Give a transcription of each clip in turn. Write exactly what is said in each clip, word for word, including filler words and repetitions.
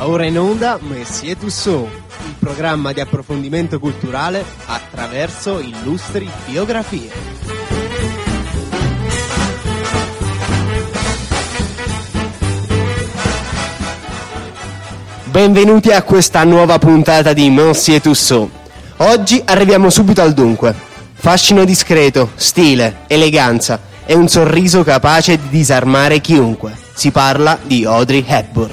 ora in onda Messier Tussauds, il programma di approfondimento culturale attraverso illustri biografie. Benvenuti a questa nuova puntata di Messier Tussauds. Oggi arriviamo subito al dunque. Fascino discreto, stile, eleganza e un sorriso capace di disarmare chiunque. Si parla di Audrey Hepburn.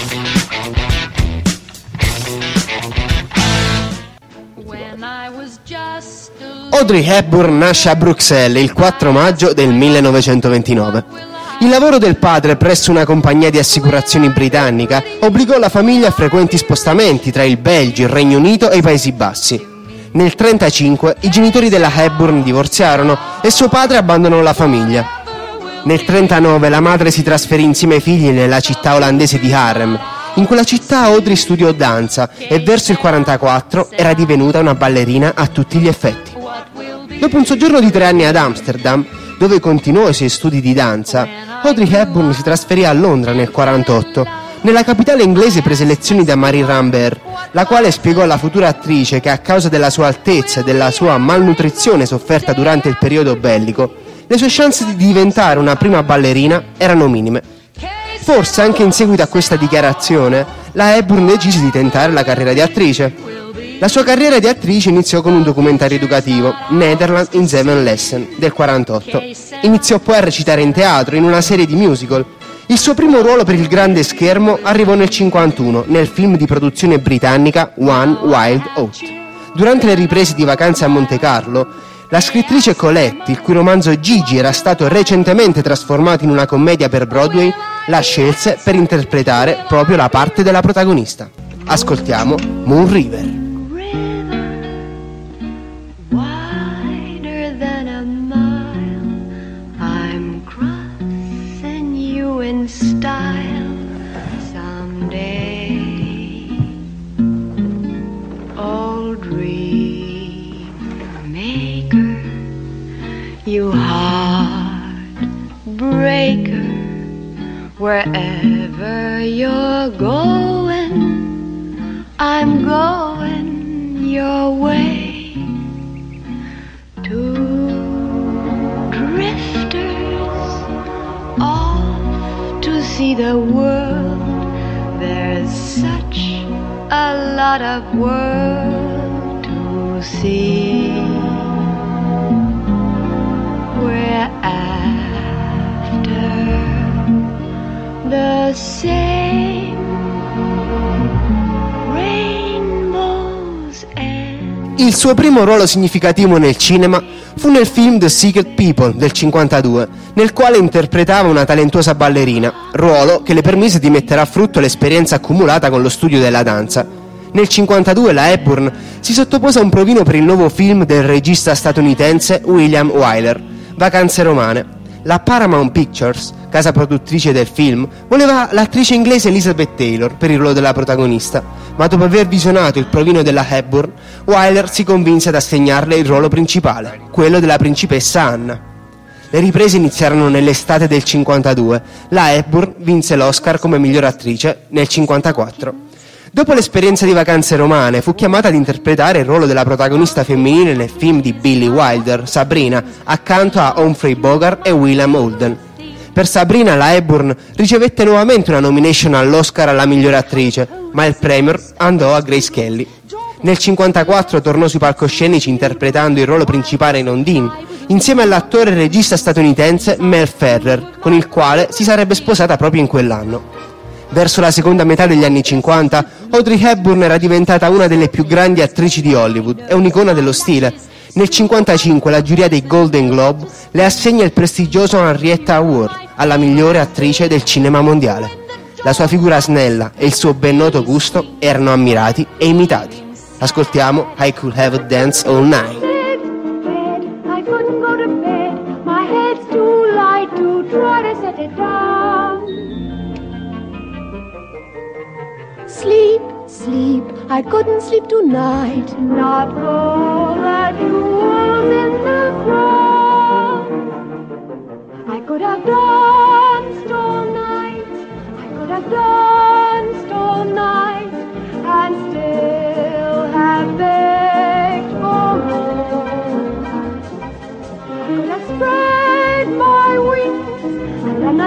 Audrey Hepburn nasce a Bruxelles il quattro maggio del millenovecentoventinove. Il lavoro del padre presso una compagnia di assicurazioni britannica obbligò la famiglia a frequenti spostamenti tra il Belgio, il Regno Unito e i Paesi Bassi. Nel millenovecentotrentacinque i genitori della Hepburn divorziarono e suo padre abbandonò la famiglia. Nel millenovecentontantanove la madre si trasferì insieme ai figli nella città olandese di Haarlem. In quella città Audrey studiò danza e verso il millenovecentoquarantaquattro era divenuta una ballerina a tutti gli effetti. Dopo un soggiorno di tre anni ad Amsterdam, dove continuò i suoi studi di danza, Audrey Hepburn si trasferì a Londra nel millenovecentoquarantotto. Nella capitale inglese prese lezioni da Marie Rambert, la quale spiegò alla futura attrice che a causa della sua altezza e della sua malnutrizione sofferta durante il periodo bellico, le sue chance di diventare una prima ballerina erano minime. Forse anche in seguito a questa dichiarazione, la Hepburn decise di tentare la carriera di attrice. La sua carriera di attrice iniziò con un documentario educativo, Nederland in Seven Lesson, del millenovecentoquarantotto. Iniziò poi a recitare in teatro, in una serie di musical. Il suo primo ruolo per il grande schermo arrivò nel millenovecentocinquantuno, nel film di produzione britannica One Wild Oat. Durante le riprese di Vacanze a Monte Carlo, la scrittrice Colette, il cui romanzo Gigi era stato recentemente trasformato in una commedia per Broadway, la scelse per interpretare proprio la parte della protagonista. Ascoltiamo Moon River. Style someday, old dream maker, you heartbreaker, wherever you're going, I'm going your way. Two drifters off to see the world, there's such a lot of world to see. We're after the same rainbows and... Il suo primo ruolo significativo nel cinema fu nel film The Secret People del cinquantadue, nel quale interpretava una talentuosa ballerina, ruolo che le permise di mettere a frutto l'esperienza accumulata con lo studio della danza. Nel cinquantadue la Hepburn si sottopose a un provino per il nuovo film del regista statunitense William Wyler, Vacanze romane. La Paramount Pictures, casa produttrice del film, voleva l'attrice inglese Elizabeth Taylor per il ruolo della protagonista, ma dopo aver visionato il provino della Hepburn, Wyler si convinse ad assegnarle il ruolo principale, quello della principessa Anna. Le riprese iniziarono nell'estate del cinquantadue. La Hepburn vinse l'Oscar come miglior attrice nel cinquantaquattro. Dopo l'esperienza di Vacanze romane, fu chiamata ad interpretare il ruolo della protagonista femminile nel film di Billy Wilder, Sabrina, accanto a Humphrey Bogart e William Holden. Per Sabrina la Hepburn ricevette nuovamente una nomination all'Oscar alla migliore attrice, ma il premio andò a Grace Kelly. Nel cinquantaquattro tornò sui palcoscenici interpretando il ruolo principale in Ondine, insieme all'attore e regista statunitense Mel Ferrer, con il quale si sarebbe sposata proprio in quell'anno. Verso la seconda metà degli anni cinquanta, Audrey Hepburn era diventata una delle più grandi attrici di Hollywood e un'icona dello stile. Nel cinquantacinque la giuria dei Golden Globe le assegna il prestigioso Henrietta Award alla migliore attrice del cinema mondiale. La sua figura snella e il suo ben noto gusto erano ammirati e imitati. Ascoltiamo I Could Have a Dance All Night. I couldn't go to bed, my head's too light to try to set it down. Sleep, sleep, I couldn't sleep tonight, not for the jewels in the crown. I could have danced all night, I could have danced all night.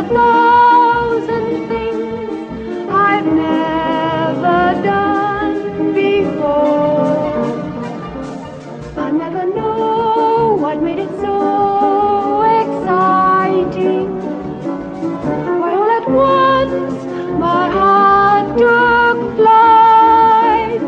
thousand things I've never done before. I never know what made it so exciting. Why all at once my heart took flight.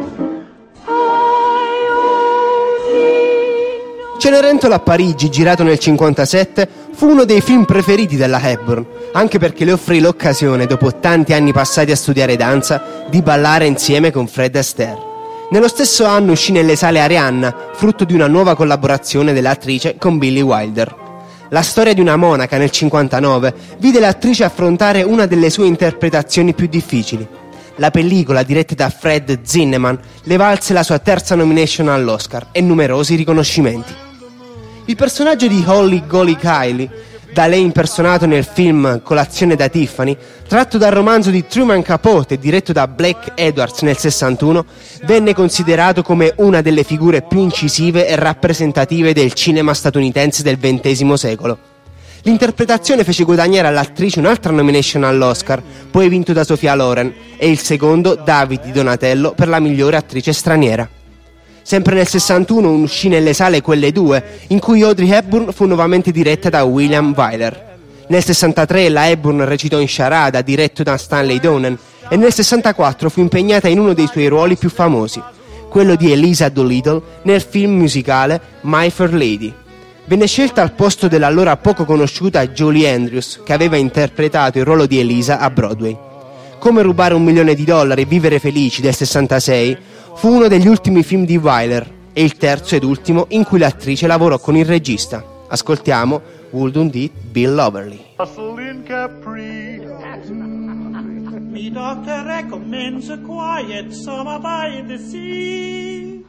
I only know. Cenerentola a Parigi, girato nel cinquantasette, fu uno dei film preferiti della Hepburn, anche perché le offrì l'occasione, dopo tanti anni passati a studiare danza, di ballare insieme con Fred Astaire. Nello stesso anno uscì nelle sale Arianna, frutto di una nuova collaborazione dell'attrice con Billy Wilder. La storia di una monaca nel cinquantanove vide l'attrice affrontare una delle sue interpretazioni più difficili. La pellicola, diretta da Fred Zinnemann, le valse la sua terza nomination all'Oscar e numerosi riconoscimenti. Il personaggio di Holly Golly Kylie, da lei impersonato nel film Colazione da Tiffany, tratto dal romanzo di Truman Capote diretto da Blake Edwards nel sessantuno, venne considerato come una delle figure più incisive e rappresentative del cinema statunitense del ventesimo secolo. L'interpretazione fece guadagnare all'attrice un'altra nomination all'Oscar, poi vinto da Sophia Loren, e il secondo David di Donatello per la migliore attrice straniera. Sempre nel sessantuno uscì nelle sale Quelle due, in cui Audrey Hepburn fu nuovamente diretta da William Wyler. Nel sessantatré la Hepburn recitò in Charada, diretto da Stanley Donen, e nel sessantaquattro fu impegnata in uno dei suoi ruoli più famosi, quello di Eliza Doolittle nel film musicale My Fair Lady. Venne scelta al posto dell'allora poco conosciuta Julie Andrews, che aveva interpretato il ruolo di Eliza a Broadway. Come rubare un milione di dollari e vivere felici del sessantasei fu uno degli ultimi film di Wyler e il terzo ed ultimo in cui l'attrice lavorò con il regista. Ascoltiamo Wouldn't It Bill Loverly. In Capri. Me doctor recommends a quiet summer by the sea.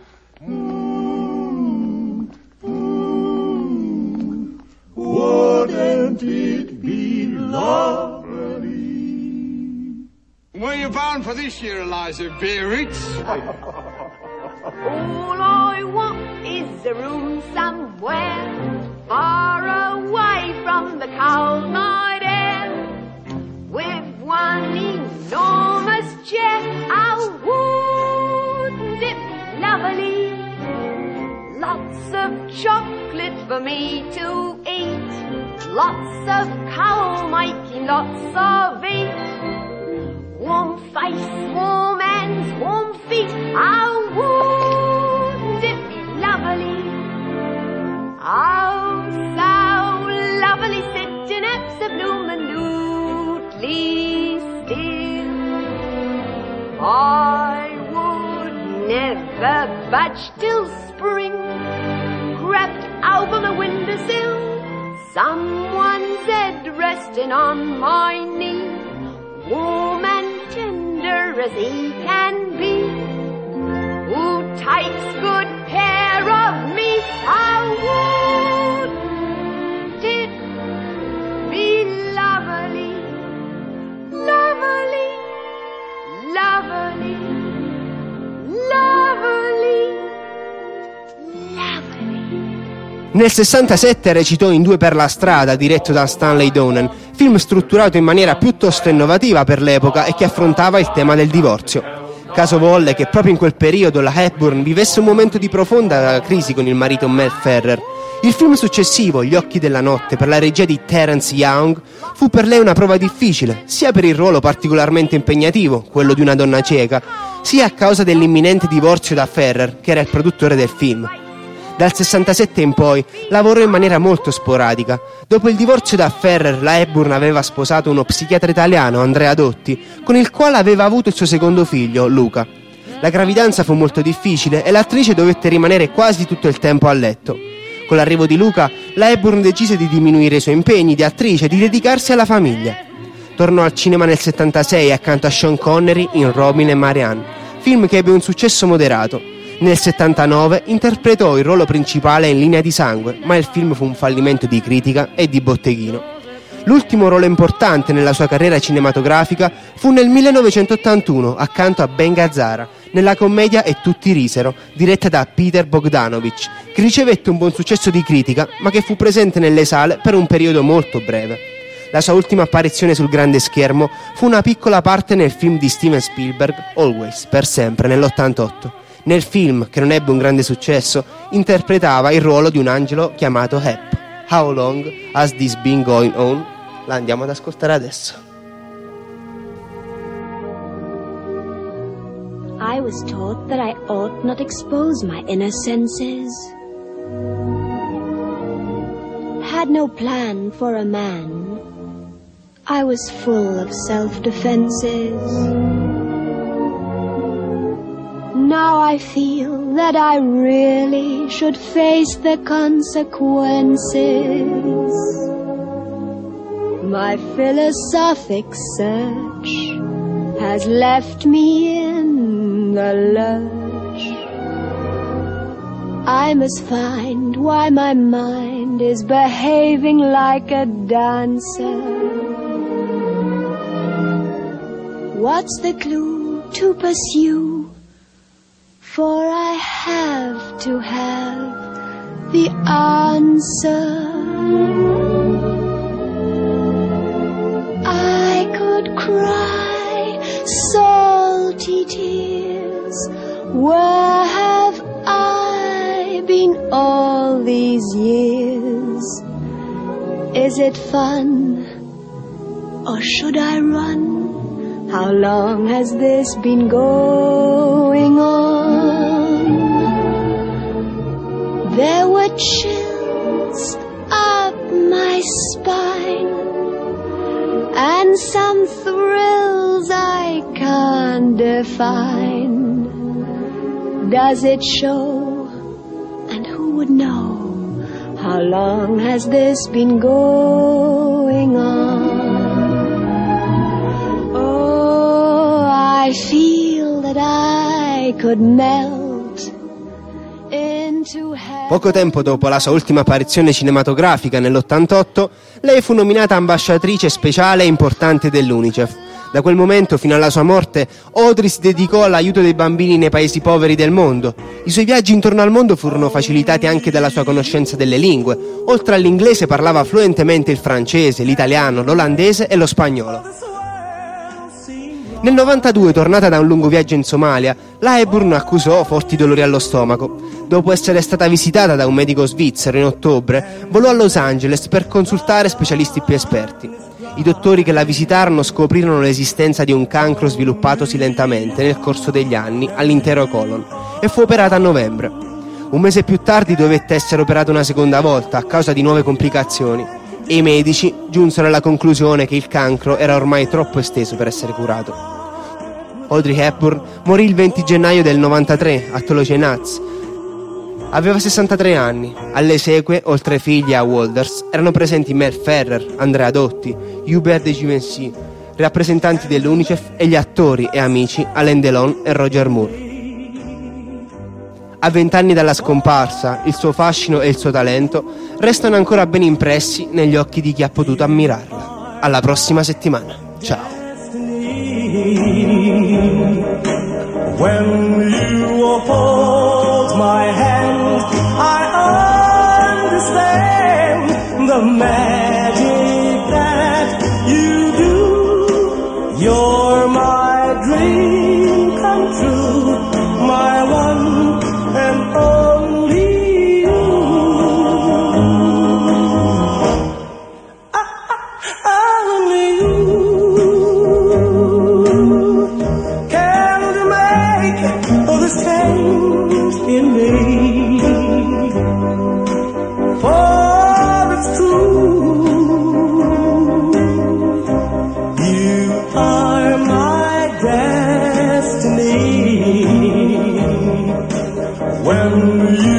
Mm, mm, wouldn't it be lovely? Where you bound for this year, Eliza? Biarritz? All I want is a room somewhere far away from the cold night air, with one enormous chair. Oh, wouldn't it be lovely? Lots of chocolate for me to eat, lots of coal making lots of it. Warm face, warm hands, warm feet. Oh, wouldn't it be lovely? Oh, so lovely, sitting absolutely still. I would never budge till spring, crept over the windowsill, someone's head resting on my knee, warm and tender as he can be, who takes good care of me. Oh, wouldn't it be lovely, lovely, lovely, lovely, lovely. Nel sessantasette recitò in Due per la strada, diretto da Stanley Donen, film strutturato in maniera piuttosto innovativa per l'epoca e che affrontava il tema del divorzio. Caso volle che proprio in quel periodo la Hepburn vivesse un momento di profonda crisi con il marito Mel Ferrer. Il film successivo, Gli occhi della notte, per la regia di Terence Young, fu per lei una prova difficile, sia per il ruolo particolarmente impegnativo, quello di una donna cieca, sia a causa dell'imminente divorzio da Ferrer, che era il produttore del film. Dal sessantasette in poi lavorò in maniera molto sporadica. Dopo il divorzio da Ferrer, la Hepburn aveva sposato uno psichiatra italiano, Andrea Dotti, con il quale aveva avuto il suo secondo figlio, Luca. La gravidanza fu molto difficile e l'attrice dovette rimanere quasi tutto il tempo a letto. Con l'arrivo di Luca, la Hepburn decise di diminuire i suoi impegni di attrice e di dedicarsi alla famiglia. Tornò al cinema nel settantasei accanto a Sean Connery in Robin e Marianne, film che ebbe un successo moderato. Nel settantanove interpretò il ruolo principale in Linea di sangue, ma il film fu un fallimento di critica e di botteghino. L'ultimo ruolo importante nella sua carriera cinematografica fu nel millenovecentottantuno accanto a Ben Gazzara, nella commedia E tutti risero, diretta da Peter Bogdanovich, che ricevette un buon successo di critica, ma che fu presente nelle sale per un periodo molto breve. La sua ultima apparizione sul grande schermo fu una piccola parte nel film di Steven Spielberg, Always, per sempre, nell'ottantotto. Nel film, che non ebbe un grande successo, interpretava il ruolo di un angelo chiamato Hep. How Long Has This Been Going On? La andiamo ad ascoltare adesso. I was taught that I ought not expose my inner senses. Had no plan for a man. I was full of self-defenses. Now I feel that I really should face the consequences. My philosophic search has left me in the lurch. I must find why my mind is behaving like a dancer. What's the clue to pursue? For I have to have the answer. I could cry salty tears. Where have I been all these years? Is it fun, or should I run? How long has this been going on? There were chills up my spine, and some thrills I can't define. Does it show? And who would know? How long has this been going on? I feel that I could melt into heaven. Poco tempo dopo la sua ultima apparizione cinematografica nell'ottantotto, lei fu nominata ambasciatrice speciale e importante dell'UNICEF. Da quel momento fino alla sua morte, Audrey si dedicò all'aiuto dei bambini nei paesi poveri del mondo. I suoi viaggi intorno al mondo furono facilitati anche dalla sua conoscenza delle lingue. Oltre all'inglese parlava fluentemente il francese, l'italiano, l'olandese e lo spagnolo. Nel novantadue, tornata da un lungo viaggio in Somalia, la Hepburn accusò forti dolori allo stomaco. Dopo essere stata visitata da un medico svizzero in ottobre, volò a Los Angeles per consultare specialisti più esperti. I dottori che la visitarono scoprirono l'esistenza di un cancro sviluppatosi lentamente nel corso degli anni all'intero colon e fu operata a novembre. Un mese più tardi dovette essere operata una seconda volta a causa di nuove complicazioni e i medici giunsero alla conclusione che il cancro era ormai troppo esteso per essere curato. Audrey Hepburn morì il venti gennaio del novantatré a Toulouse Naz. Aveva sessantatré anni. Alle esequie, oltre ai figli a Walders, erano presenti Mel Ferrer, Andrea Dotti, Hubert de Givenchy, rappresentanti dell'UNICEF e gli attori e amici Alain Delon e Roger Moore. A vent'anni dalla scomparsa, il suo fascino e il suo talento restano ancora ben impressi negli occhi di chi ha potuto ammirarla. Alla prossima settimana. Ciao. When you hold my hand, I understand the magic that you do. You're my dream come true, my one and only you. I, I, only you can make all this change in me. For it's true, you are my destiny. When you